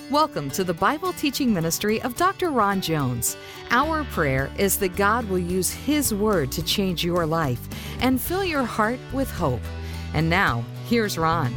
Welcome to the Bible teaching ministry of Dr. Ron Jones. Our prayer is that God will use His Word to change your life and fill your heart with hope. And now, here's Ron.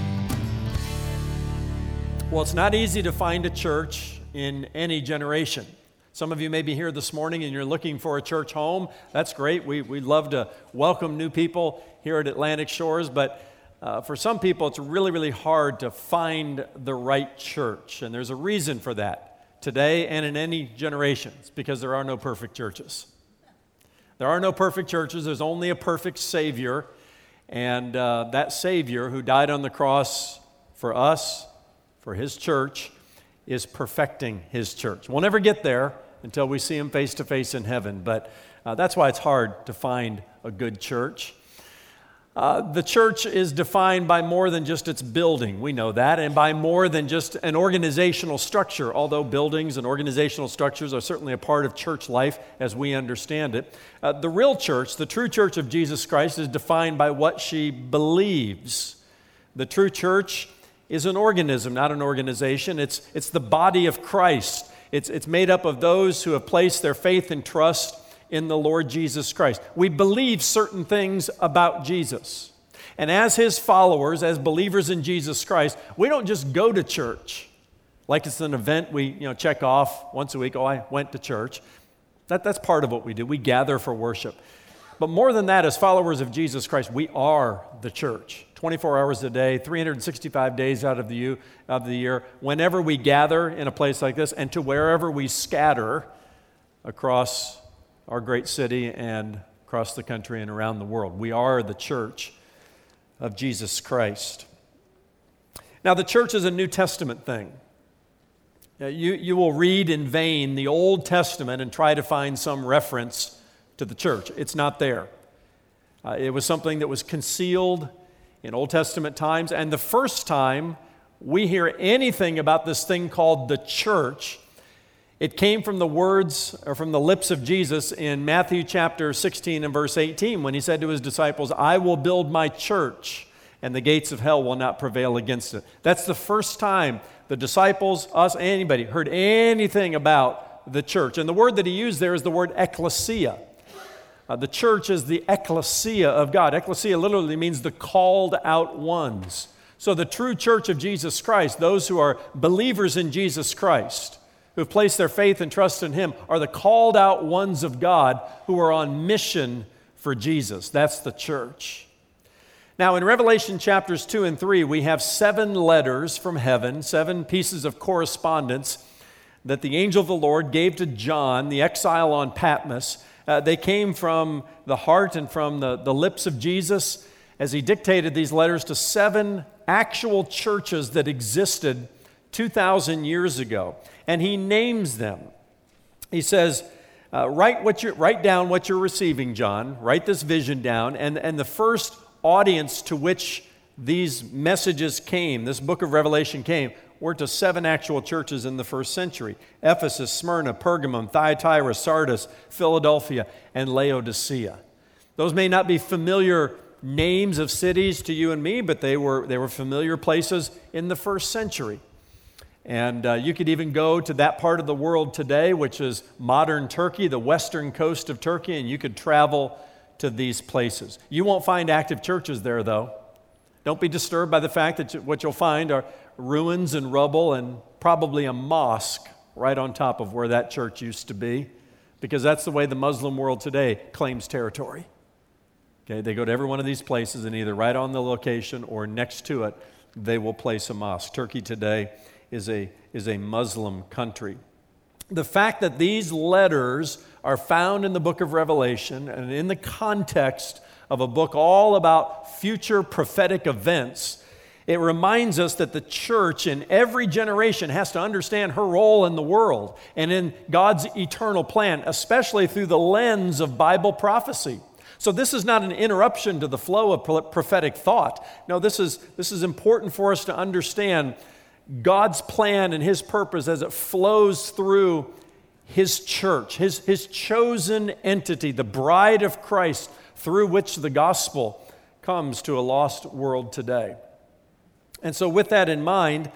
Well, it's not easy to find a church in any generation. Some of you may be here this morning and you're looking for a church home. That's great. We'd love to welcome new people here at Atlantic Shores, but for some people, it's really, really hard to find the right church, and there's a reason for that today and in any generations, because there are no perfect churches. There are no perfect churches. There's only a perfect Savior, and that Savior who died on the cross for us, for His church, is perfecting His church. We'll never get there until we see Him face to face in heaven, but that's why it's hard to find a good church. The church is defined by more than just its building, we know that, and by more than just an organizational structure, although buildings and organizational structures are certainly a part of church life as we understand it. The real church, the true church of Jesus Christ, is defined by what she believes. The true church is an organism, not an organization. It's the body of Christ. It's made up of those who have placed their faith and trust in the Lord Jesus Christ. We believe certain things about Jesus. And as His followers, as believers in Jesus Christ, we don't just go to church like it's an event we check off once a week. Oh, I went to church. That's part of what we do. We gather for worship. But more than that, as followers of Jesus Christ, we are the church. 24 hours a day, 365 days out of the year, whenever we gather in a place like this and to wherever we scatter across our great city and across the country and around the world. We are the church of Jesus Christ. Now, the church is a New Testament thing. You will read in vain the Old Testament and try to find some reference to the church. It's not there. It was something that was concealed in Old Testament times, and the first time we hear anything about this thing called the church, it came from the words, or from the lips of Jesus in Matthew chapter 16 and verse 18, when He said to His disciples, "I will build my church, and the gates of hell will not prevail against it." That's the first time the disciples, us, anybody, heard anything about the church. And the word that He used there is the word ecclesia. The church is the ecclesia of God. Ecclesia literally means the called out ones. So the true church of Jesus Christ, those who are believers in Jesus Christ, who have placed their faith and trust in Him, are the called out ones of God who are on mission for Jesus. That's the church. Now, in Revelation chapters 2 and 3, we have 7 letters from heaven, 7 pieces of correspondence that the angel of the Lord gave to John, the exile on Patmos. They came from the heart and from the lips of Jesus as He dictated these letters to 7 actual churches that existed 2,000 years ago. And He names them. He says, write down what you're receiving, John. Write this vision down. And the first audience to which these messages came, this book of Revelation came, were to 7 actual churches in the first century: Ephesus, Smyrna, Pergamum, Thyatira, Sardis, Philadelphia, and Laodicea. Those may not be familiar names of cities to you and me, but they were familiar places in the first century. And you could even go to that part of the world today, which is modern Turkey, the western coast of Turkey, and you could travel to these places. You won't find active churches there, though. Don't be disturbed by the fact that what you'll find are ruins and rubble and probably a mosque right on top of where that church used to be, because that's the way the Muslim world today claims territory. Okay, they go to every one of these places, and either right on the location or next to it, they will place a mosque. Turkey today is a Muslim country. The fact that these letters are found in the book of Revelation and in the context of a book all about future prophetic events, it reminds us that the church in every generation has to understand her role in the world and in God's eternal plan, especially through the lens of Bible prophecy. So this is not an interruption to the flow of prophetic thought. No, this is important for us to understand God's plan and His purpose as it flows through His church, His chosen entity, the bride of Christ, through which the gospel comes to a lost world today. And so with that in mind,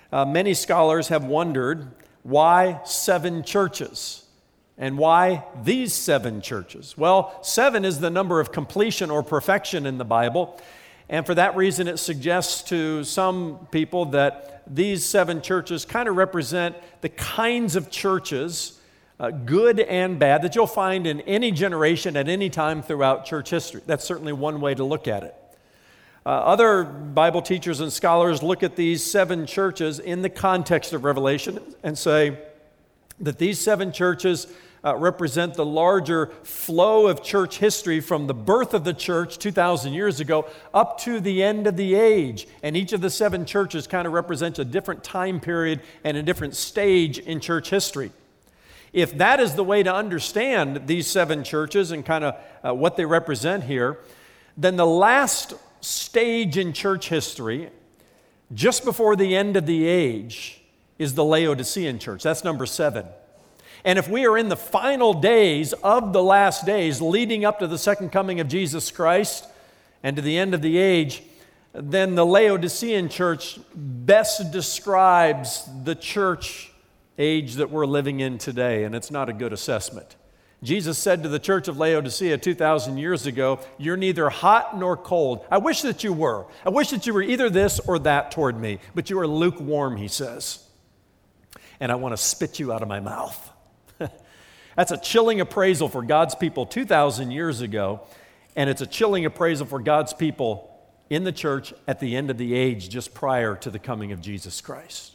Many scholars have wondered why 7 churches and why these 7 churches. Well, 7 is the number of completion or perfection in the Bible, and for that reason it suggests to some people that these 7 churches kind of represent the kinds of churches, good and bad, that you'll find in any generation at any time throughout church history. That's certainly one way to look at it. Other Bible teachers and scholars look at these 7 churches in the context of Revelation and say that these 7 churches represent the larger flow of church history from the birth of the church 2,000 years ago up to the end of the age. And each of the 7 churches kind of represents a different time period and a different stage in church history. If that is the way to understand these 7 churches and kind of what they represent here, then the last stage in church history, just before the end of the age, is the Laodicean church. That's number 7. And if we are in the final days of the last days leading up to the second coming of Jesus Christ and to the end of the age, then the Laodicean church best describes the church age that we're living in today, and it's not a good assessment. Jesus said to the church of Laodicea 2,000 years ago, "You're neither hot nor cold. I wish that you were. I wish that you were either this or that toward me, but you are lukewarm," he says, "and I want to spit you out of my mouth." That's a chilling appraisal for God's people 2,000 years ago, and it's a chilling appraisal for God's people in the church at the end of the age, just prior to the coming of Jesus Christ.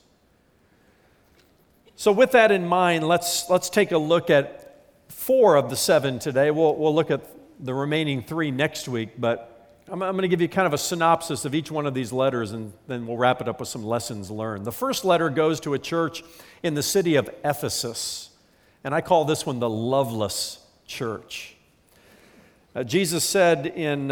So with that in mind, let's take a look at 4 of the 7 today. We'll look at the remaining 3 next week, but I'm going to give you kind of a synopsis of each one of these letters, and then we'll wrap it up with some lessons learned. The first letter goes to a church in the city of Ephesus, and I call this one the loveless church. Jesus said in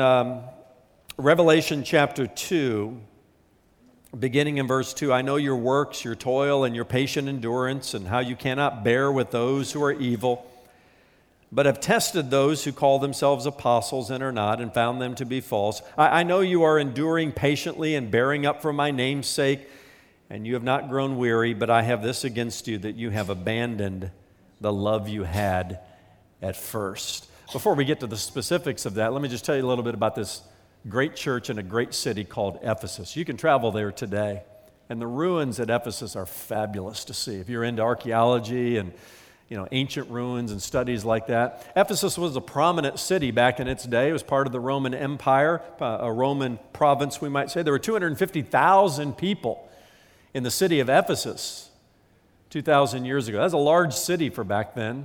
Revelation chapter 2, beginning in verse 2, "I know your works, your toil, and your patient endurance, and how you cannot bear with those who are evil, but have tested those who call themselves apostles and are not, and found them to be false. I know you are enduring patiently and bearing up for my name's sake, and you have not grown weary, but I have this against you, that you have abandoned the love you had at first." Before we get to the specifics of that, let me just tell you a little bit about this great church in a great city called Ephesus. You can travel there today, and the ruins at Ephesus are fabulous to see. If you're into archaeology and ancient ruins and studies like that. Ephesus was a prominent city back in its day. It was part of the Roman Empire, a Roman province, we might say. There were 250,000 people in the city of Ephesus 2,000 years ago. That's a large city for back then.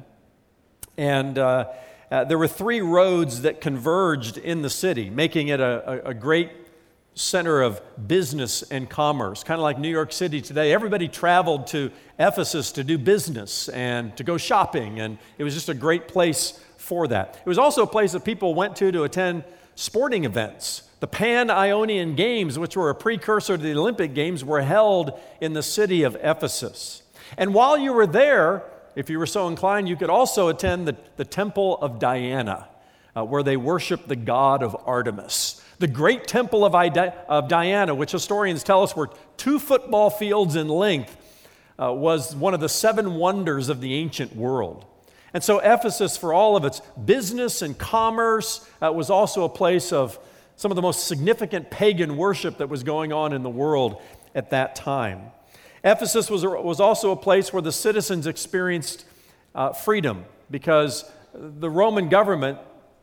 And there were 3 roads that converged in the city, making it a great center of business and commerce, kind of like New York City today. Everybody traveled to Ephesus to do business and to go shopping, and it was just a great place for that. It was also a place that people went to attend sporting events. The Pan-Ionian Games, which were a precursor to the Olympic Games, were held in the city of Ephesus. And while you were there, if you were so inclined, you could also attend the Temple of Diana, where they worshiped the god of Artemis. The great temple of Diana, which historians tell us were 2 football fields in length, was one of the 7 wonders of the ancient world. And so Ephesus, for all of its business and commerce, was also a place of some of the most significant pagan worship that was going on in the world at that time. Ephesus was also a place where the citizens experienced freedom, because the Roman government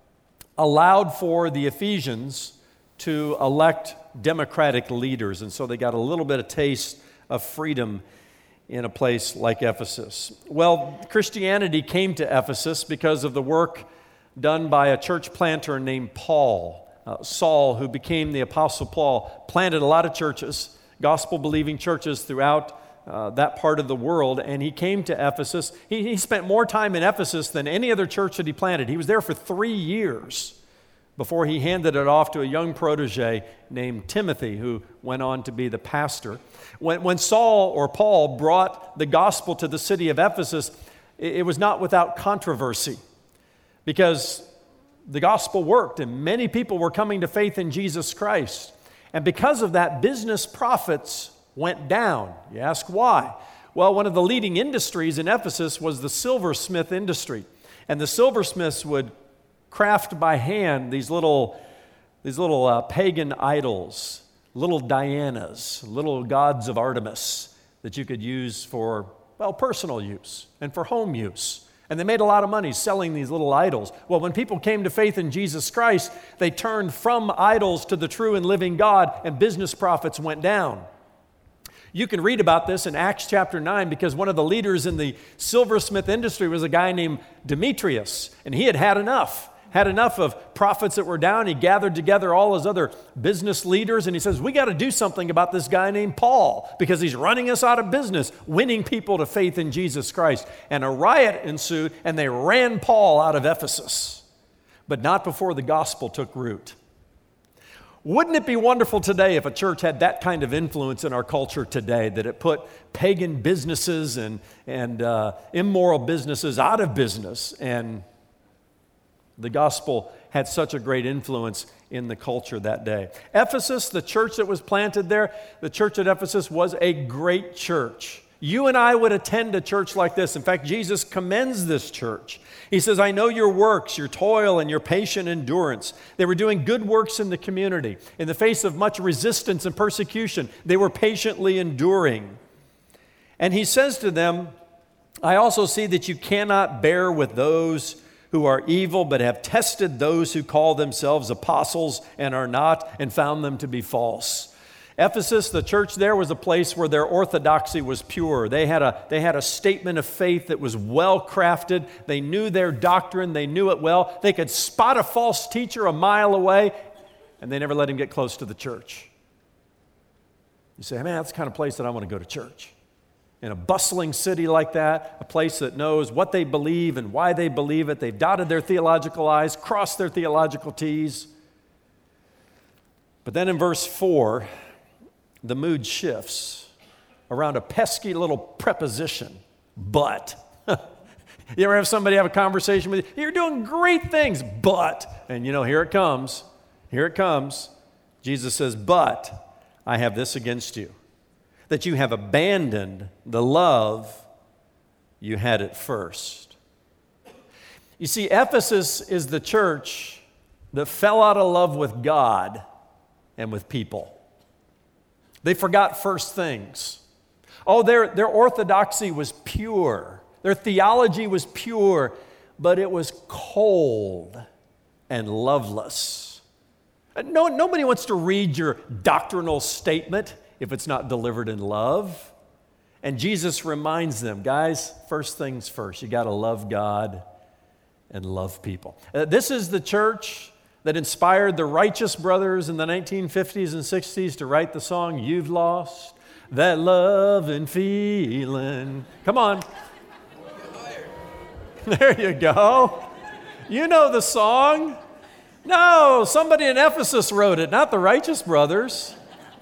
allowed for the Ephesians to elect democratic leaders, and so they got a little bit of taste of freedom in a place like Ephesus. Well, Christianity came to Ephesus because of the work done by a church planter named Paul. Saul, who became the Apostle Paul, planted a lot of churches, gospel-believing churches throughout that part of the world, and he came to Ephesus. He spent more time in Ephesus than any other church that he planted. He was there for 3 years before he handed it off to a young protege named Timothy, who went on to be the pastor. When Saul or Paul brought the gospel to the city of Ephesus, it was not without controversy, because the gospel worked and many people were coming to faith in Jesus Christ. And because of that, business profits went down. You ask why? Well, one of the leading industries in Ephesus was the silversmith industry. And the silversmiths would craft by hand these little pagan idols, little Dianas, little gods of Artemis that you could use for, well, personal use and for home use. And they made a lot of money selling these little idols. Well, when people came to faith in Jesus Christ, they turned from idols to the true and living God, and business profits went down. You can read about this in Acts chapter 9 because one of the leaders in the silversmith industry was a guy named Demetrius, and he had enough of profits that were down. He gathered together all his other business leaders, and he says, we got to do something about this guy named Paul because he's running us out of business, winning people to faith in Jesus Christ. And a riot ensued, and they ran Paul out of Ephesus, but not before the gospel took root. Wouldn't it be wonderful today if a church had that kind of influence in our culture today, that it put pagan businesses and immoral businesses out of business, and the gospel had such a great influence in the culture that day. Ephesus, the church that was planted there, the church at Ephesus was a great church. You and I would attend a church like this. In fact, Jesus commends this church. He says, I know your works, your toil, and your patient endurance. They were doing good works in the community. In the face of much resistance and persecution, they were patiently enduring. And he says to them, I also see that you cannot bear with those who are evil, but have tested those who call themselves apostles and are not, and found them to be false. Ephesus, the church there, was a place where their orthodoxy was pure. They had a statement of faith that was well crafted. They knew their doctrine. They knew it well. They could spot a false teacher a mile away, and they never let him get close to the church. You say, man, that's the kind of place that I want to go to church. In a bustling city like that, a place that knows what they believe and why they believe it. They've dotted their theological I's, crossed their theological T's. But then in verse 4, the mood shifts around a pesky little preposition, but. You ever have somebody have a conversation with you? You're doing great things, but. And here it comes. Here it comes. Jesus says, but I have this against you, that you have abandoned the love you had at first. You see, Ephesus is the church that fell out of love with God and with people. They forgot first things. Oh, their orthodoxy was pure. Their theology was pure, but it was cold and loveless. Nobody wants to read your doctrinal statement if it's not delivered in love. And Jesus reminds them, guys, first things first, you got to love God and love people. This is the church that inspired the Righteous Brothers in the 1950s and 60s to write the song, You've Lost That Love and Feeling. Come on. There you go. You know the song. No, somebody in Ephesus wrote it, not the Righteous Brothers.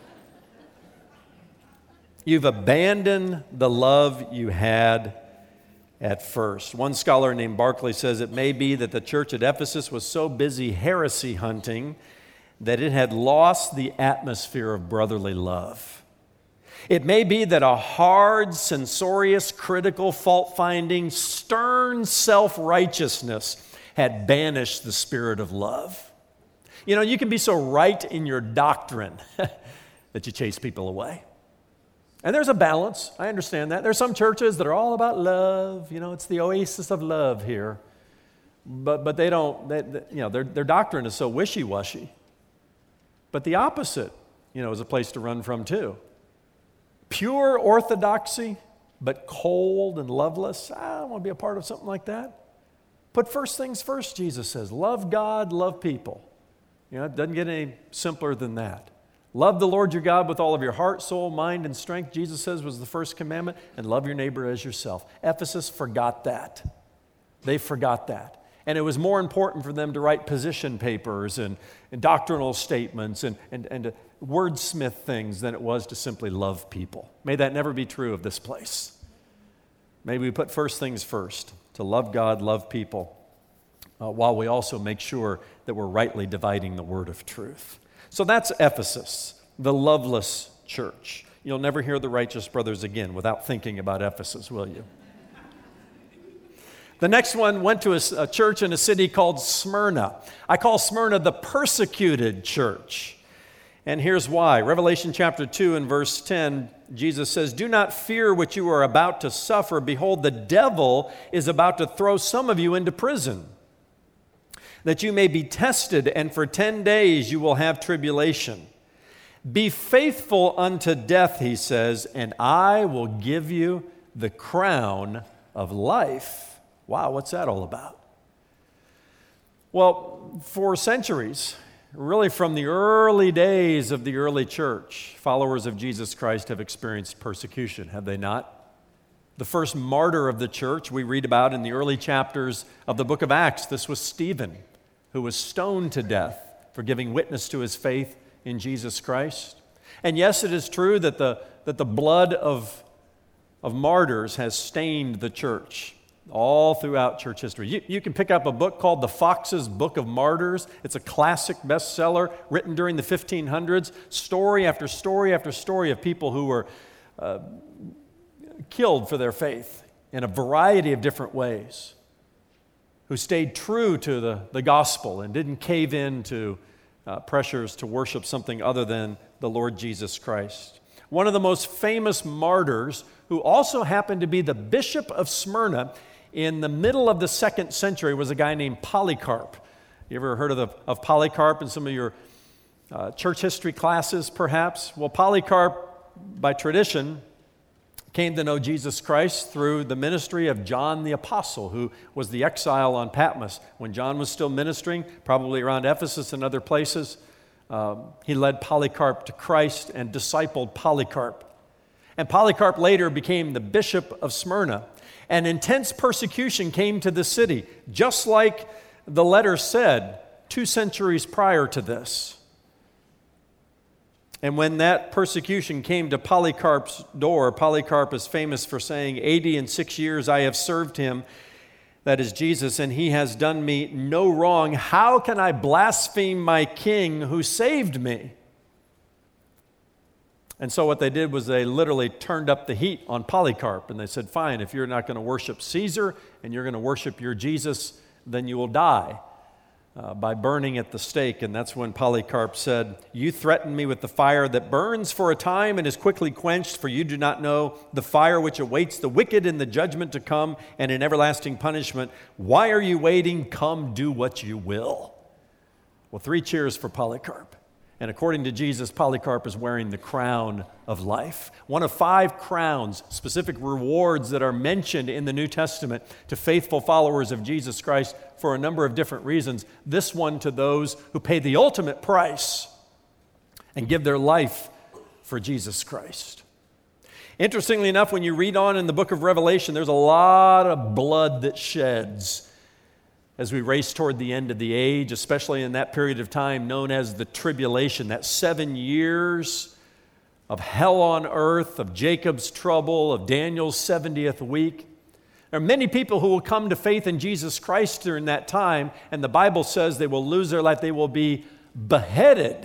You've abandoned the love you had at first. One scholar named Barclay says it may be that the church at Ephesus was so busy heresy hunting that it had lost the atmosphere of brotherly love. It may be that a hard, censorious, critical, fault-finding, stern self-righteousness had banished the spirit of love. You can be so right in your doctrine that you chase people away. And there's a balance. I understand that. There's some churches that are all about love. It's the oasis of love here. But they don't, their doctrine is so wishy-washy. But the opposite, is a place to run from too. Pure orthodoxy, but cold and loveless. I don't want to be a part of something like that. Put first things first, Jesus says. Love God, love people. It doesn't get any simpler than that. Love the Lord your God with all of your heart, soul, mind, and strength, Jesus says, was the first commandment, and love your neighbor as yourself. Ephesus forgot that. They forgot that. And it was more important for them to write position papers and doctrinal statements and to wordsmith things than it was to simply love people. May that never be true of this place. May we put first things first, to love God, love people, while we also make sure that we're rightly dividing the word of truth. So that's Ephesus, the loveless church. You'll never hear the Righteous Brothers again without thinking about Ephesus, will you? The next one went to a church in a city called Smyrna. I call Smyrna the persecuted church. And here's why. Revelation chapter 2 and verse 10, Jesus says, "Do not fear what you are about to suffer. Behold, the devil is about to throw some of you into prison, that you may be tested, and for 10 days you will have tribulation. Be faithful unto death," he says, "and I will give you the crown of life." Wow, what's that all about? Well, for centuries, really from the early days of the early church, followers of Jesus Christ have experienced persecution, have they not? The first martyr of the church we read about in the early chapters of the book of Acts. This was Stephen, who was stoned to death for giving witness to his faith in Jesus Christ. And yes, it is true that the blood of martyrs has stained the church all throughout church history. You can pick up a book called The Fox's Book of Martyrs. It's a classic bestseller written during the 1500s. Story after story after story of people who were killed for their faith in a variety of different ways, who stayed true to the gospel and didn't cave in to pressures to worship something other than the Lord Jesus Christ. One of the most famous martyrs, who also happened to be the bishop of Smyrna in the middle of the 2nd century, was a guy named Polycarp. You ever heard of Polycarp in some of your church history classes, perhaps? Well, Polycarp, by tradition, came to know Jesus Christ through the ministry of John the Apostle, who was the exile on Patmos. When John was still ministering, probably around Ephesus and other places, he led Polycarp to Christ and discipled Polycarp. And Polycarp later became the bishop of Smyrna. And intense persecution came to the city, just like the letter said 2 centuries prior to this. And when that persecution came to Polycarp's door, Polycarp is famous for saying, 80 and 6 years I have served him, that is Jesus, and he has done me no wrong. How can I blaspheme my king who saved me? And so what they did was they literally turned up the heat on Polycarp, and they said, fine, if you're not going to worship Caesar and you're going to worship your Jesus, then you will die by burning at the stake. And that's when Polycarp said, "You threaten me with the fire that burns for a time and is quickly quenched, for you do not know the fire which awaits the wicked in the judgment to come and in everlasting punishment. Why are you waiting? Come, do what you will." Well, 3 cheers for Polycarp. And according to Jesus, Polycarp is wearing the crown of life. One of 5 crowns, specific rewards that are mentioned in the New Testament to faithful followers of Jesus Christ for a number of different reasons. This one to those who pay the ultimate price and give their life for Jesus Christ. Interestingly enough, when you read on in the book of Revelation, there's a lot of blood that sheds as we race toward the end of the age, especially in that period of time known as the tribulation, that 7 years of hell on earth, of Jacob's trouble, of Daniel's 70th week. There are many people who will come to faith in Jesus Christ during that time, and the Bible says they will lose their life, they will be beheaded.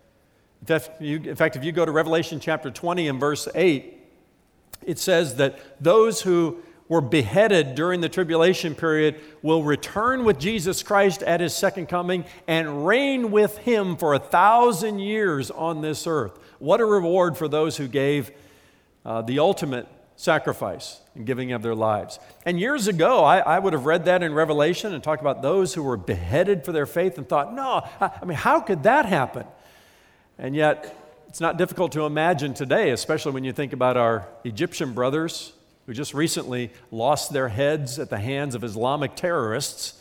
In fact, if you go to Revelation chapter 20 and verse 8, it says that those who were beheaded during the tribulation period will return with Jesus Christ at his second coming and reign with him for 1,000 years on this earth. What a reward for those who gave the ultimate sacrifice in giving of their lives. And years ago, I would have read that in Revelation and talked about those who were beheaded for their faith and thought, no, I mean, how could that happen? And yet, it's not difficult to imagine today, especially when you think about our Egyptian brothers who just recently lost their heads at the hands of Islamic terrorists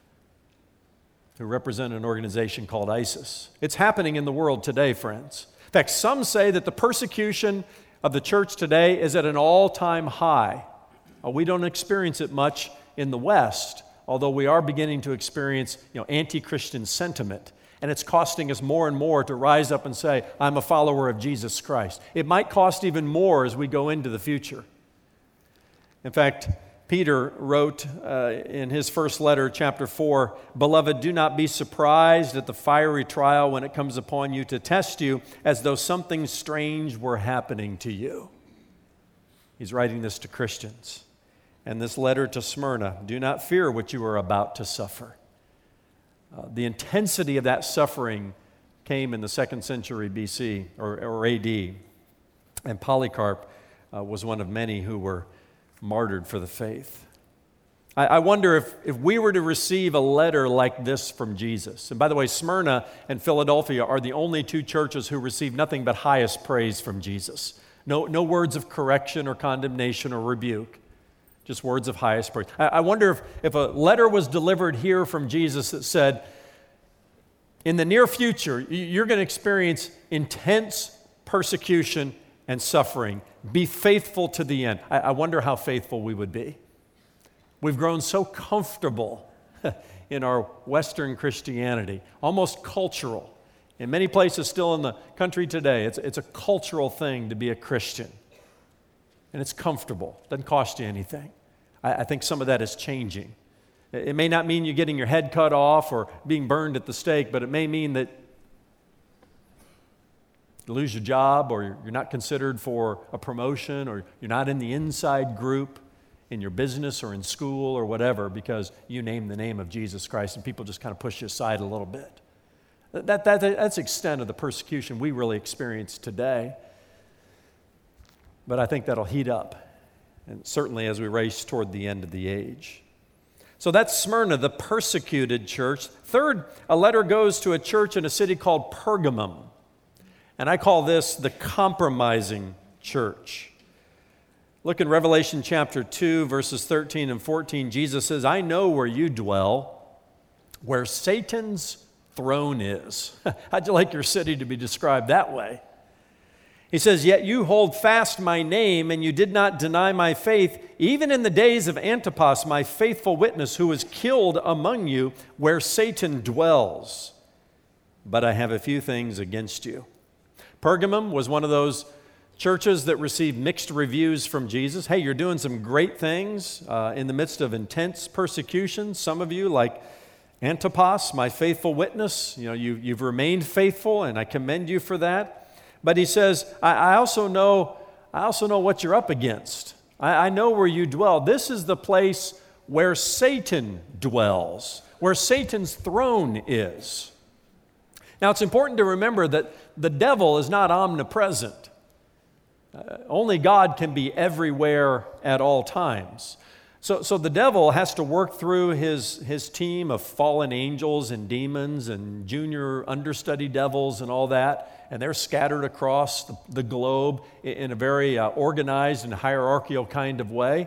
who represent an organization called ISIS. It's happening in the world today, friends. In fact, some say that the persecution of the church today is at an all-time high. We don't experience it much in the West, although we are beginning to experience, anti-Christian sentiment. And it's costing us more and more to rise up and say, I'm a follower of Jesus Christ. It might cost even more as we go into the future. In fact, Peter wrote in his first letter, chapter 4, "Beloved, do not be surprised at the fiery trial when it comes upon you to test you as though something strange were happening to you." He's writing this to Christians. And this letter to Smyrna, "Do not fear what you are about to suffer." The intensity of that suffering came in the 2nd century BC or AD. And Polycarp was one of many who were martyred for the faith. I wonder if we were to receive a letter like this from Jesus. And by the way, Smyrna and Philadelphia are the only two churches who receive nothing but highest praise from Jesus. No words of correction or condemnation or rebuke, just words of highest praise. I wonder if a letter was delivered here from Jesus that said, in the near future, you're going to experience intense persecution and suffering. Be faithful to the end. I wonder how faithful we would be. We've grown so comfortable in our Western Christianity, almost cultural. In many places still in the country today, it's a cultural thing to be a Christian. And it's comfortable. It doesn't cost you anything. I think some of that is changing. It may not mean you getting your head cut off or being burned at the stake, but it may mean that you lose your job, or you're not considered for a promotion, or you're not in the inside group in your business or in school or whatever because you name the name of Jesus Christ and people just kind of push you aside a little bit. That's the extent of the persecution we really experience today. But I think that'll heat up, and certainly as we race toward the end of the age. So that's Smyrna, the persecuted church. Third, a letter goes to a church in a city called Pergamum. And I call this the compromising church. Look in Revelation chapter 2, verses 13 and 14. Jesus says, "I know where you dwell, where Satan's throne is." How'd you like your city to be described that way? He says, "Yet you hold fast my name, and you did not deny my faith, even in the days of Antipas, my faithful witness, who was killed among you, where Satan dwells. But I have a few things against you." Pergamum was one of those churches that received mixed reviews from Jesus. Hey, you're doing some great things in the midst of intense persecution. Some of you, like Antipas, my faithful witness, you've remained faithful, and I commend you for that. But he says, I also know what you're up against. I know where you dwell. This is the place where Satan dwells, where Satan's throne is. Now, it's important to remember that the devil is not omnipresent. Only God can be everywhere at all times. So the devil has to work through his team of fallen angels and demons and junior understudy devils and all that, and they're scattered across the globe in a very organized and hierarchical kind of way.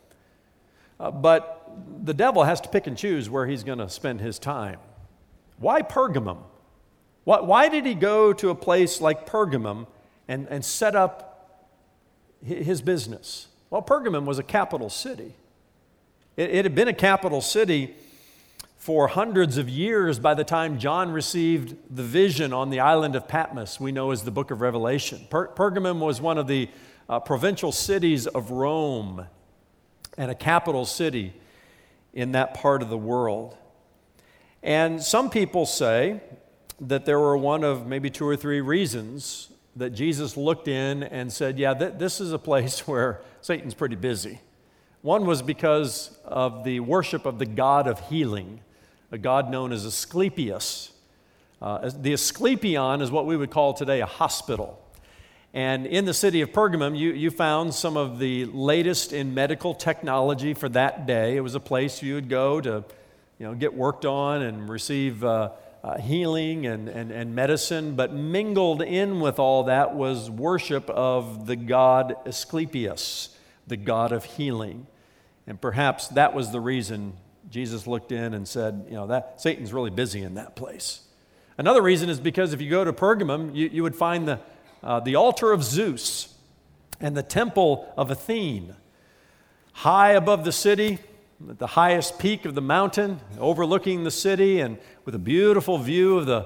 But the devil has to pick and choose where he's going to spend his time. Why Pergamum? Why did he go to a place like Pergamum and set up his business? Well, Pergamum was a capital city. It had been a capital city for hundreds of years by the time John received the vision on the island of Patmos, we know as the book of Revelation. Pergamum was one of the provincial cities of Rome and a capital city in that part of the world. And some people say that there were one of maybe two or three reasons that Jesus looked in and said, yeah, this is a place where Satan's pretty busy. One was because of the worship of the god of healing, a god known as Asclepius. The Asclepion is what we would call today a hospital. And in the city of Pergamum, you found some of the latest in medical technology for that day. It was a place you would go to get worked on and receive healing and medicine, but mingled in with all that was worship of the god Asclepius, the god of healing. And perhaps that was the reason Jesus looked in and said, that Satan's really busy in that place. Another reason is because if you go to Pergamum, you would find the altar of Zeus and the temple of Athene. High above the city, at the highest peak of the mountain, overlooking the city and with a beautiful view of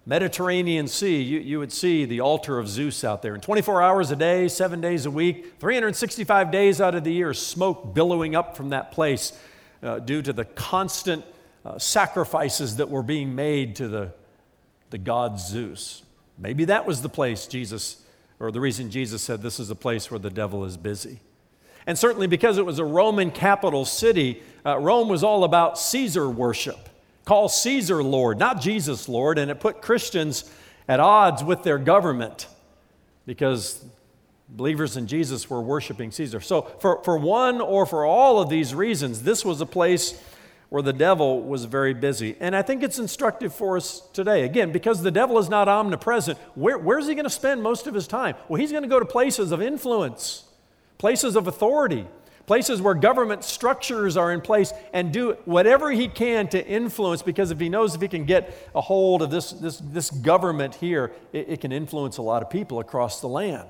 Mediterranean Sea, you would see the altar of Zeus out there. And 24 hours a day, 7 days a week, 365 days out of the year, smoke billowing up from that place due to the constant sacrifices that were being made to the god Zeus. Maybe that was the place the reason Jesus said this is a place where the devil is busy. And certainly because it was a Roman capital city, Rome was all about Caesar worship. Call Caesar Lord, not Jesus Lord, and it put Christians at odds with their government because believers in Jesus were worshiping Caesar. So for one or for all of these reasons, this was a place where the devil was very busy. And I think it's instructive for us today. Again, because the devil is not omnipresent, where's he going to spend most of his time? Well, he's going to go to places of influence, places of authority, places where government structures are in place, and do whatever he can to influence, because if he knows if he can get a hold of this government here, it can influence a lot of people across the land.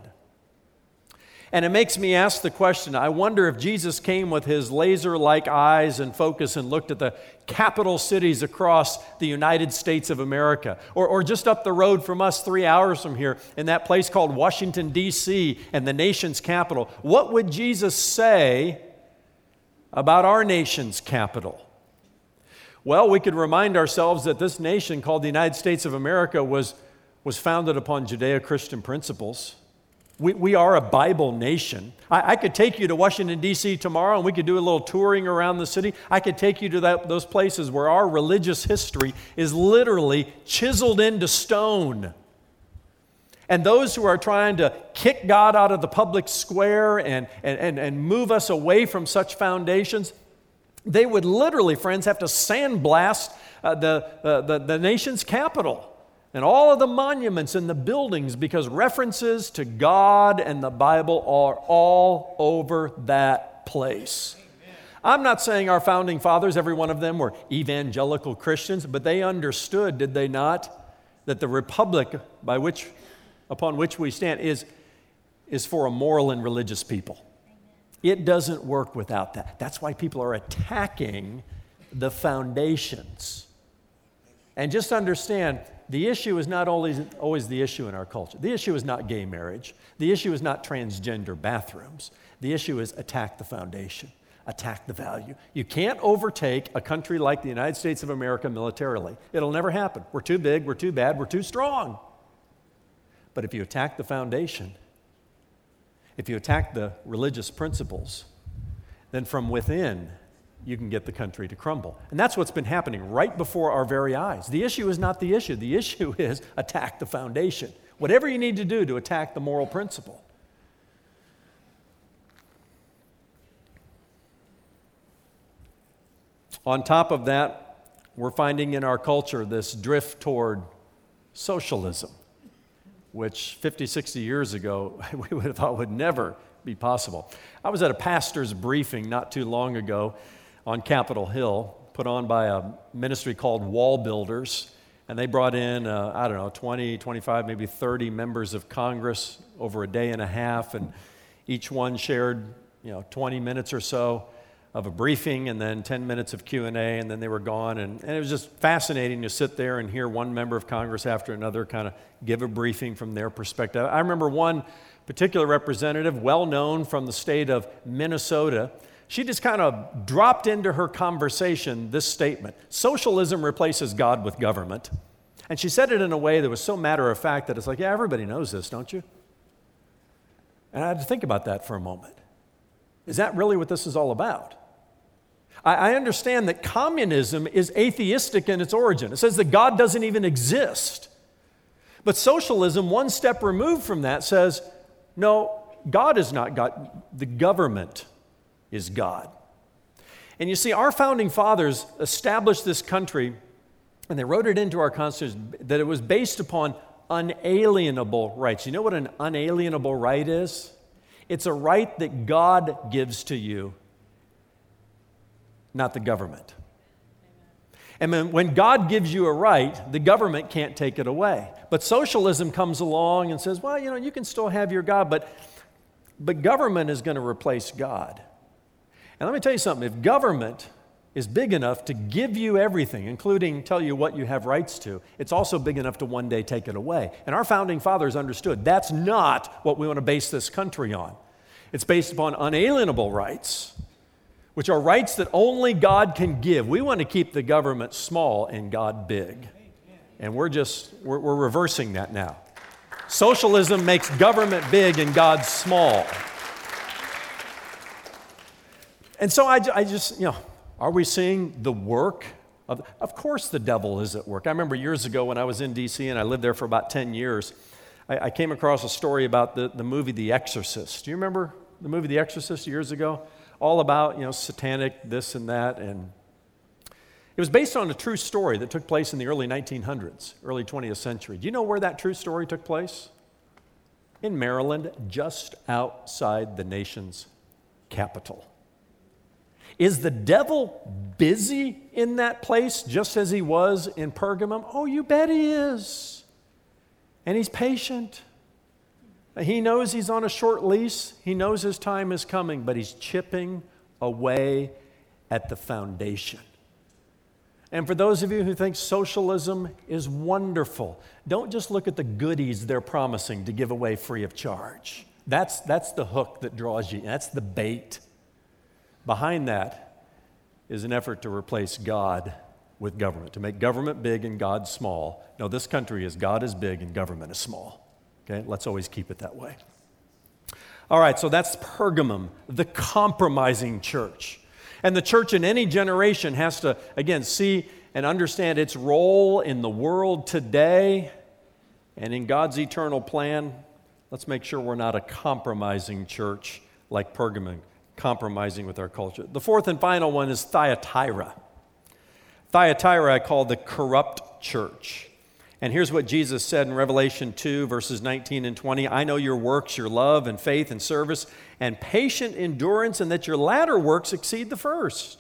And it makes me ask the question, I wonder if Jesus came with his laser-like eyes and focus and looked at the capital cities across the United States of America, or just up the road from us 3 hours from here in that place called Washington, D.C., and the nation's capital. What would Jesus say about our nation's capital? Well, we could remind ourselves that this nation called the United States of America was founded upon Judeo-Christian principles. We are a Bible nation. I could take you to Washington, D.C. tomorrow, and we could do a little touring around the city. I could take you to those places where our religious history is literally chiseled into stone. And those who are trying to kick God out of the public square and move us away from such foundations, they would literally, friends, have to sandblast the nation's capital and all of the monuments and the buildings, because references to God and the Bible are all over that place. I'm not saying our founding fathers, every one of them, were evangelical Christians, but they understood, did they not, that the republic upon which we stand is for a moral and religious people. It doesn't work without that. That's why people are attacking the foundations. And just understand, the issue is not always the issue in our culture. The issue is not gay marriage. The issue is not transgender bathrooms. The issue is attack the foundation, attack the value. You can't overtake a country like the United States of America militarily. It'll never happen. We're too big, we're too bad, we're too strong. But if you attack the foundation, if you attack the religious principles, then from within, you can get the country to crumble. And that's what's been happening right before our very eyes. The issue is not the issue. The issue is attack the foundation. Whatever you need to do to attack the moral principle. On top of that, we're finding in our culture this drift toward socialism, which 50, 60 years ago we would have thought would never be possible. I was at a pastor's briefing not too long ago on Capitol Hill, put on by a ministry called Wall Builders, and they brought in, 20, 25, maybe 30 members of Congress over a day and a half, and each one shared, 20 minutes or so of a briefing, and then 10 minutes of Q&A, and then they were gone, and it was just fascinating to sit there and hear one member of Congress after another kind of give a briefing from their perspective. I remember one particular representative, well known from the state of Minnesota. She just kind of dropped into her conversation this statement: socialism replaces God with government. And she said it in a way that was so matter of fact that it's like, yeah, everybody knows this, don't you? And I had to think about that for a moment. Is that really what this is all about? I understand that communism is atheistic in its origin. It says that God doesn't even exist. But socialism, one step removed from that, says, no, God is not God. The government is God. And you see, our founding fathers established this country, and they wrote it into our Constitution, that it was based upon unalienable rights. You know what an unalienable right is? It's a right that God gives to you, not the government. And when God gives you a right, the government can't take it away. But socialism comes along and says, well, you can still have your God, but government is going to replace God. And let me tell you something, if government is big enough to give you everything, including tell you what you have rights to. It's also big enough to one day take it away. And our founding fathers understood that's not what we want to base this country on. It's based upon unalienable rights, which are rights that only God can give. We want to keep the government small and God big. And we're reversing that now. Socialism makes government big and God small. And so I just, are we seeing the work? Of course the devil is at work. I remember years ago when I was in D.C. and I lived there for about 10 years, I came across a story about the movie The Exorcist. Do you remember the movie The Exorcist years ago? All about, satanic this and that. And it was based on a true story that took place in the early 1900s, early 20th century. Do you know where that true story took place? In Maryland, just outside the nation's capital. Is the devil busy in that place just as he was in Pergamum? Oh, you bet he is. And he's patient. He knows he's on a short lease. He knows his time is coming, but he's chipping away at the foundation. And for those of you who think socialism is wonderful, don't just look at the goodies they're promising to give away free of charge. That's the hook that draws you. That's the bait. Behind that is an effort to replace God with government, to make government big and God small. No, this country is God is big and government is small. Okay, let's always keep it that way. All right, so that's Pergamum, the compromising church. And the church in any generation has to, again, see and understand its role in the world today and in God's eternal plan. Let's make sure we're not a compromising church like Pergamum, compromising with our culture. The fourth and final one is Thyatira. Thyatira I call the corrupt church. And here's what Jesus said in Revelation 2, verses 19 and 20. I know your works, your love and faith and service and patient endurance, and that your latter works exceed the first.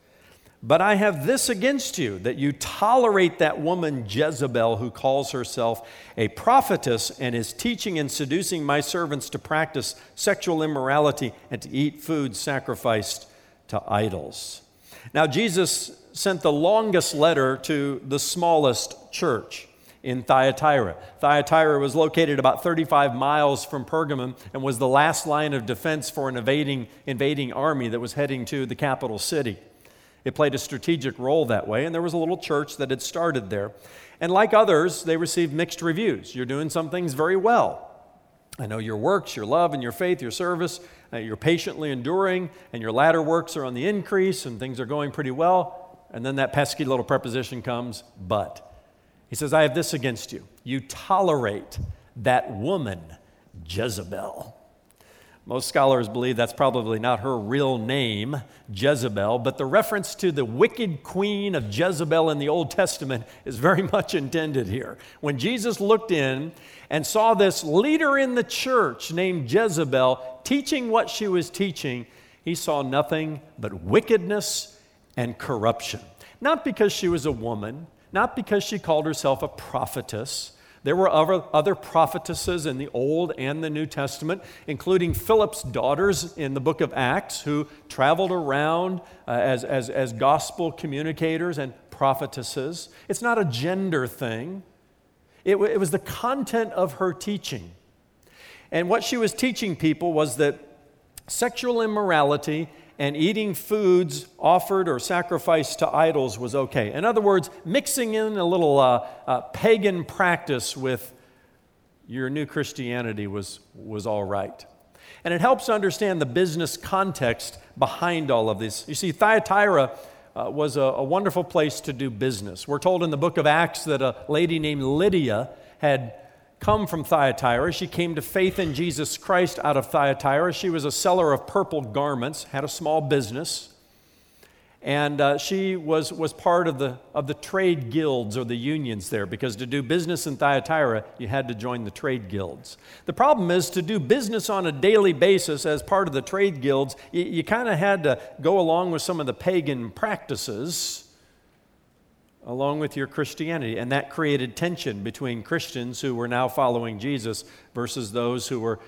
But I have this against you, that you tolerate that woman Jezebel, who calls herself a prophetess and is teaching and seducing my servants to practice sexual immorality and to eat food sacrificed to idols. Now, Jesus sent the longest letter to the smallest church in Thyatira. Thyatira was located about 35 miles from Pergamum and was the last line of defense for an invading army that was heading to the capital city. It played a strategic role that way, and there was a little church that had started there. And like others, they received mixed reviews. You're doing some things very well. I know your works, your love, and your faith, your service, you're patiently enduring, and your latter works are on the increase, and things are going pretty well. And then that pesky little preposition comes, but. He says, I have this against you. You tolerate that woman, Jezebel. Most scholars believe that's probably not her real name, Jezebel, but the reference to the wicked queen of Jezebel in the Old Testament is very much intended here. When Jesus looked in and saw this leader in the church named Jezebel teaching what she was teaching, he saw nothing but wickedness and corruption. Not because she was a woman, not because she called herself a prophetess. There were other prophetesses in the Old and the New Testament, including Philip's daughters in the book of Acts, who traveled around as gospel communicators and prophetesses. It's not a gender thing. It was the content of her teaching. And what she was teaching people was that sexual immorality and eating foods offered or sacrificed to idols was okay. In other words, mixing in a little pagan practice with your new Christianity was all right. And it helps to understand the business context behind all of this. You see, Thyatira was a wonderful place to do business. We're told in the book of Acts that a lady named Lydia had come from Thyatira. She came to faith in Jesus Christ out of Thyatira. She was a seller of purple garments, had a small business, and she was part of the trade guilds or the unions there, because to do business in Thyatira, you had to join the trade guilds. The problem is, to do business on a daily basis as part of the trade guilds, you kind of had to go along with some of the pagan practices along with your Christianity. And that created tension between Christians who were now following Jesus versus those who were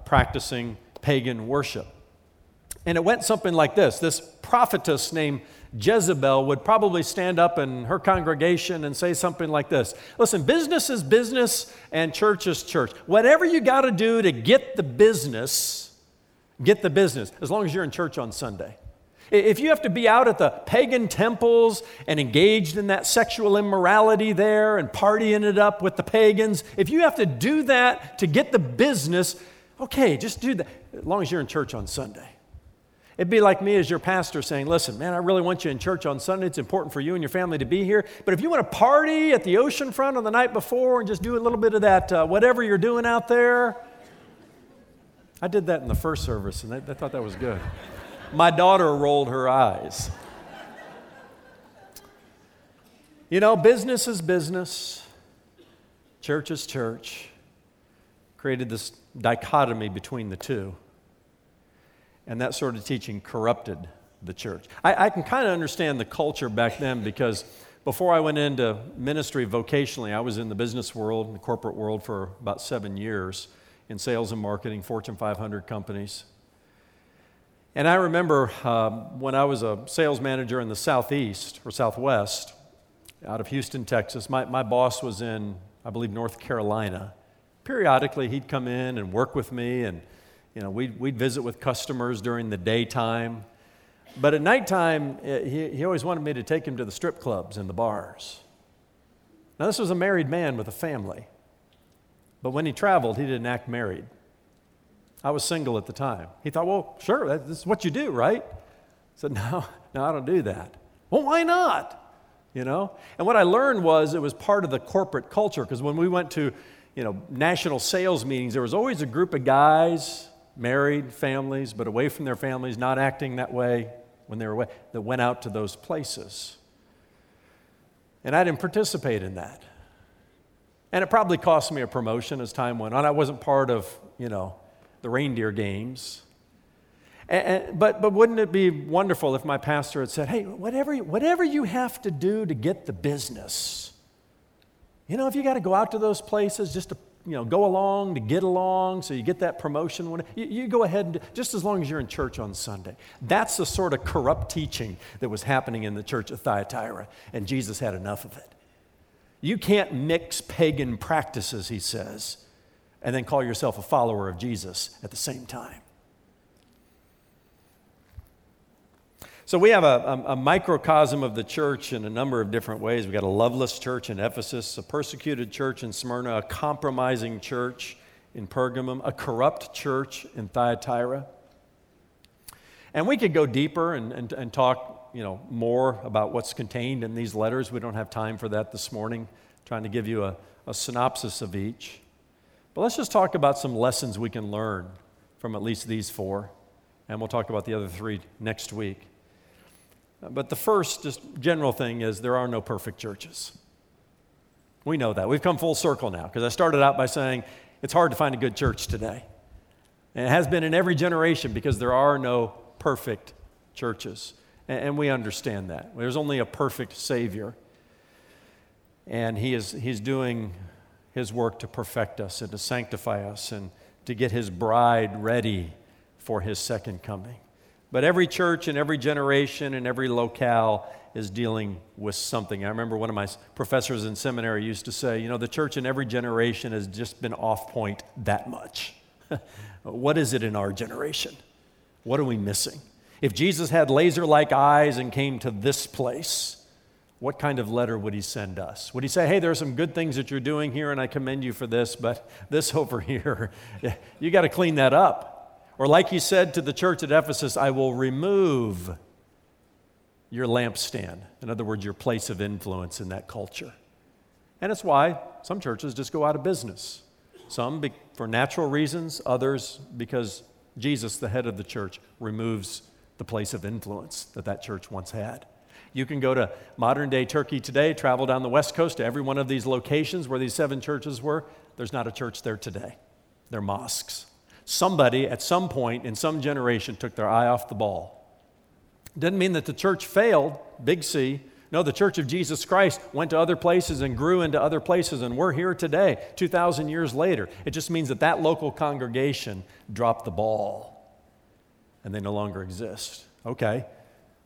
practicing pagan worship. And it went something like this. This prophetess named Jezebel would probably stand up in her congregation and say something like this. Listen, business is business and church is church. Whatever you got to do to get the business, as long as you're in church on Sunday. If you have to be out at the pagan temples and engaged in that sexual immorality there and partying it up with the pagans, if you have to do that to get the business, okay, just do that, as long as you're in church on Sunday. It'd be like me as your pastor saying, listen, man, I really want you in church on Sunday. It's important for you and your family to be here. But if you want to party at the ocean front on the night before and just do a little bit of that, whatever you're doing out there. I did that in the first service, and they thought that was good. My daughter rolled her eyes. You know, business is business. Church is church. Created this dichotomy between the two. And that sort of teaching corrupted the church. I can kind of understand the culture back then because before I went into ministry vocationally, I was in the business world, the corporate world for about 7 years in sales and marketing, Fortune 500 companies. And I remember when I was a sales manager in the Southeast or Southwest out of Houston, Texas, my boss was in, I believe, North Carolina. Periodically, he'd come in and work with me, and we'd visit with customers during the daytime. But at nighttime, he always wanted me to take him to the strip clubs and the bars. Now, this was a married man with a family. But when he traveled, he didn't act married. I was single at the time. He thought, well, sure, this is what you do, right? I said, no, I don't do that. Well, why not? And what I learned was it was part of the corporate culture, because when we went to, national sales meetings, there was always a group of guys, married, families, but away from their families, not acting that way when they were away, that went out to those places. And I didn't participate in that. And it probably cost me a promotion as time went on. I wasn't part of, the reindeer games. But wouldn't it be wonderful if my pastor had said, hey, whatever you have to do to get the business, if you got to go out to those places just to, go along, to get along, so you get that promotion, you go ahead and just as long as you're in church on Sunday. That's the sort of corrupt teaching that was happening in the church of Thyatira, and Jesus had enough of it. You can't mix pagan practices, he says, and then call yourself a follower of Jesus at the same time. So we have a microcosm of the church in a number of different ways. We've got a loveless church in Ephesus, a persecuted church in Smyrna, a compromising church in Pergamum, a corrupt church in Thyatira. And we could go deeper and talk, more about what's contained in these letters. We don't have time for that this morning. I'm trying to give you a synopsis of each. But let's just talk about some lessons we can learn from at least these four, and we'll talk about the other three next week. But the first, just general thing is there are no perfect churches. We know that. We've come full circle now, because I started out by saying it's hard to find a good church today. And it has been in every generation because there are no perfect churches. And we understand that. There's only a perfect Savior. And He's doing His work to perfect us and to sanctify us and to get His bride ready for His second coming. But every church and every generation and every locale is dealing with something. I remember one of my professors in seminary used to say, the church in every generation has just been off point that much. What is it in our generation? What are we missing? If Jesus had laser-like eyes and came to this place, what kind of letter would He send us? Would He say, hey, there are some good things that you're doing here and I commend you for this, but this over here, you got to clean that up. Or like He said to the church at Ephesus, I will remove your lampstand. In other words, your place of influence in that culture. And it's why some churches just go out of business. Some for natural reasons, others because Jesus, the head of the church, removes the place of influence that church once had. You can go to modern-day Turkey today, travel down the West Coast to every one of these locations where these 7 churches were. There's not a church there today. They're mosques. Somebody at some point in some generation took their eye off the ball. Doesn't mean that the church failed, big C. No, the Church of Jesus Christ went to other places and grew into other places, and we're here today, 2,000 years later. It just means that local congregation dropped the ball, and they no longer exist. Okay,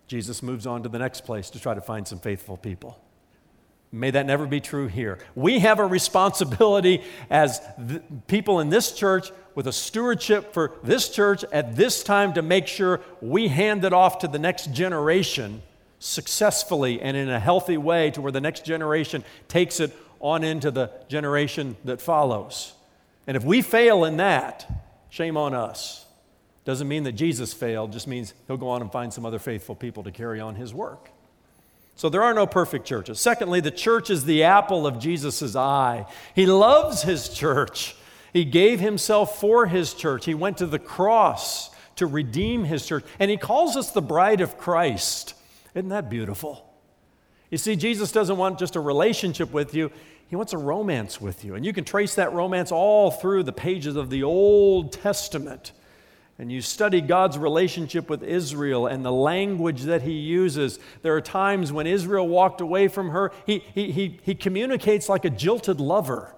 Jesus moves on to the next place to try to find some faithful people. May that never be true here. We have a responsibility as people in this church with a stewardship for this church at this time to make sure we hand it off to the next generation successfully and in a healthy way to where the next generation takes it on into the generation that follows. And if we fail in that, shame on us. Doesn't mean that Jesus failed, just means he'll go on and find some other faithful people to carry on his work. So there are no perfect churches. Secondly, the church is the apple of Jesus' eye. He loves his church. He gave himself for his church. He went to the cross to redeem his church. And he calls us the bride of Christ. Isn't that beautiful? You see, Jesus doesn't want just a relationship with you. He wants a romance with you. And you can trace that romance all through the pages of the Old Testament. And you study God's relationship with Israel and the language that he uses. There are times when Israel walked away from her. He communicates like a jilted lover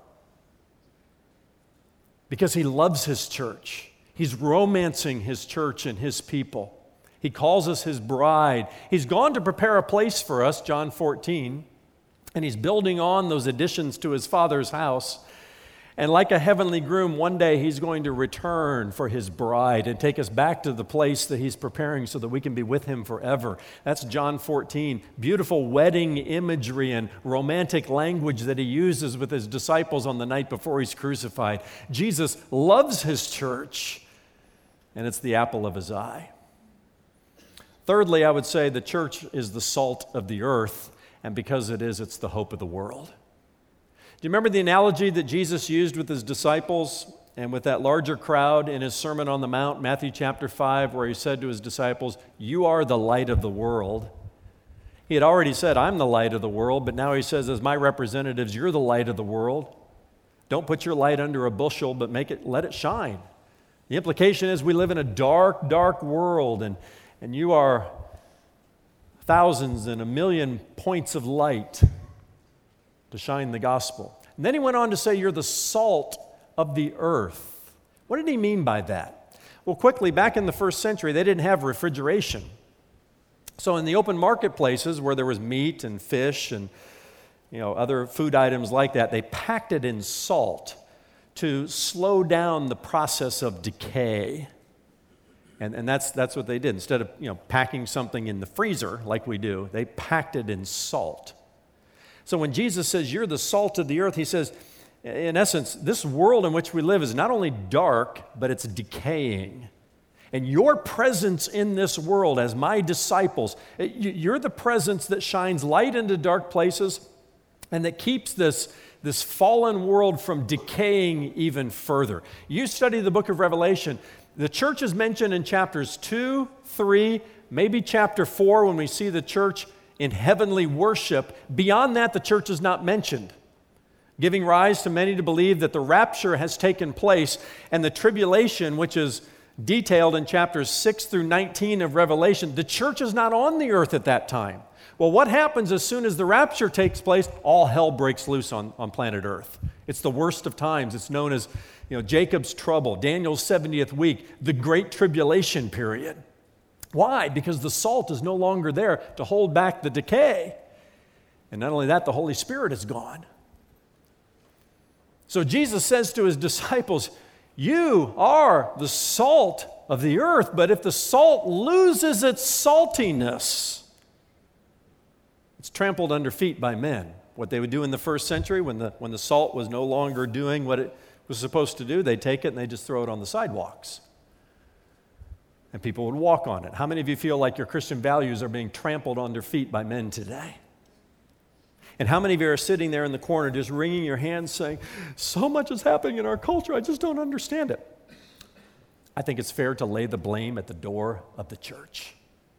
because he loves his church. He's romancing his church and his people. He calls us his bride. He's gone to prepare a place for us, John 14, and he's building on those additions to his Father's house. And like a heavenly groom, one day he's going to return for his bride and take us back to the place that he's preparing so that we can be with him forever. That's John 14. Beautiful wedding imagery and romantic language that he uses with his disciples on the night before he's crucified. Jesus loves his church, and it's the apple of his eye. Thirdly, I would say the church is the salt of the earth, and because it is, it's the hope of the world. Do you remember the analogy that Jesus used with his disciples and with that larger crowd in his Sermon on the Mount, Matthew chapter 5, where he said to his disciples, "You are the light of the world." He had already said, "I'm the light of the world," but now he says, as my representatives, you're the light of the world. Don't put your light under a bushel, but let it shine. The implication is we live in a dark, dark world, and you are thousands and a million points of light to shine the gospel. And then he went on to say, you're the salt of the earth. What did he mean by that? Well, quickly, back in the first century, they didn't have refrigeration. So in the open marketplaces where there was meat and fish and other food items like that, they packed it in salt to slow down the process of decay. And that's what they did. Instead of packing something in the freezer like we do, they packed it in salt. So when Jesus says, you're the salt of the earth, he says, in essence, this world in which we live is not only dark, but it's decaying. And your presence in this world as my disciples, you're the presence that shines light into dark places and that keeps this fallen world from decaying even further. You study the book of Revelation, the church is mentioned in chapters 2, 3, maybe chapter 4 when we see the church in heavenly worship. Beyond that, the church is not mentioned, giving rise to many to believe that the rapture has taken place and the tribulation, which is detailed in chapters 6 through 19 of Revelation, the church is not on the earth at that time. Well, what happens as soon as the rapture takes place? All hell breaks loose on planet Earth. It's the worst of times. It's known as Jacob's trouble, Daniel's 70th week, the Great Tribulation period. Why? Because the salt is no longer there to hold back the decay. And not only that, the Holy Spirit is gone. So Jesus says to his disciples, you are the salt of the earth, but if the salt loses its saltiness, it's trampled under feet by men. What they would do in the first century when the salt was no longer doing what it was supposed to do, they'd take it and they'd just throw it on the sidewalks. And people would walk on it. How many of you feel like your Christian values are being trampled under feet by men today? And how many of you are sitting there in the corner just wringing your hands saying, so much is happening in our culture, I just don't understand it. I think it's fair to lay the blame at the door of the church.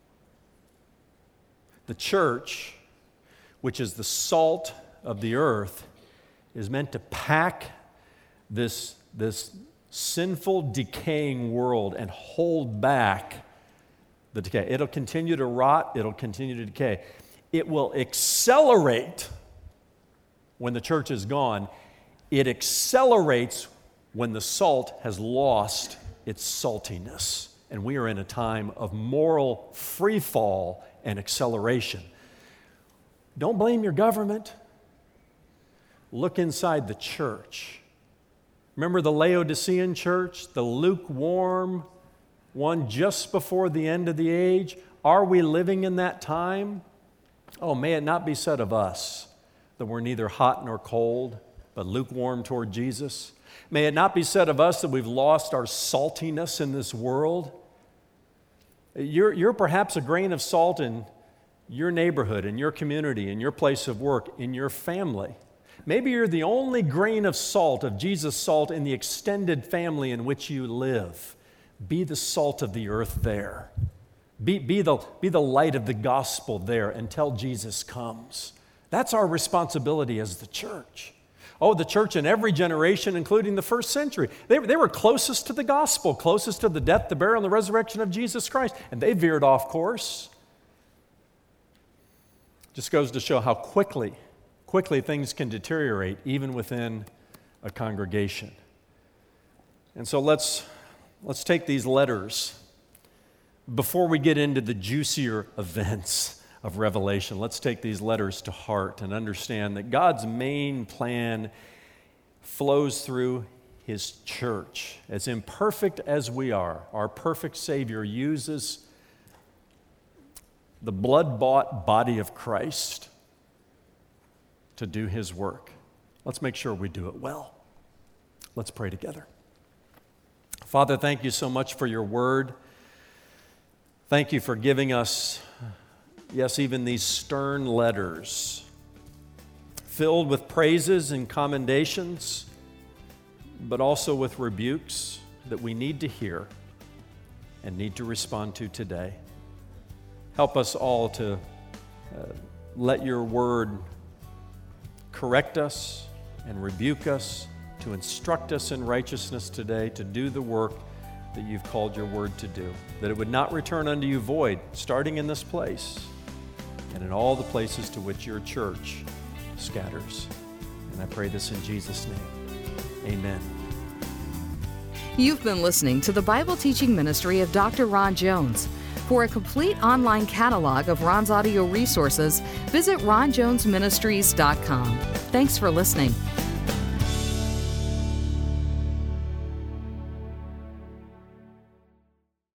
The church, which is the salt of the earth, is meant to pack this sinful, decaying world and hold back the decay. It'll continue to rot. It'll continue to decay. It will accelerate when the church is gone. It accelerates when the salt has lost its saltiness. and we are in a time of moral free fall and acceleration. Don't blame your government. Look inside the church. Remember the Laodicean church, the lukewarm one just before the end of the age? Are we living in that time? Oh, may it not be said of us that we're neither hot nor cold, but lukewarm toward Jesus. May it not be said of us that we've lost our saltiness in this world. You're perhaps a grain of salt in your neighborhood, in your community, in your place of work, in your family. Maybe you're the only grain of salt, of Jesus' salt, in the extended family in which you live. Be the salt of the earth there. Be the light of the gospel there until Jesus comes. That's our responsibility as the church. Oh, the church in every generation, including the first century, they were closest to the gospel, closest to the death, the burial, and the resurrection of Jesus Christ, and they veered off course. Just goes to show how quickly things can deteriorate even within a congregation. And so let's take these letters. Before we get into the juicier events of Revelation, let's take these letters to heart and understand that God's main plan flows through His church. As imperfect as we are, our perfect Savior uses the blood-bought body of Christ to do His work. Let's make sure we do it well. Let's pray together. Father, thank you so much for your word. Thank you for giving us, yes, even these stern letters filled with praises and commendations, but also with rebukes that we need to hear and need to respond to today. Help us all to let your word correct us and rebuke us, to instruct us in righteousness today, to do the work that you've called your word to do, that it would not return unto you void, starting in this place and in all the places to which your church scatters. And I pray this in Jesus' name. Amen. You've been listening to the Bible teaching ministry of Dr. Ron Jones. For a complete online catalog of Ron's audio resources, visit ronjonesministries.com. Thanks for listening.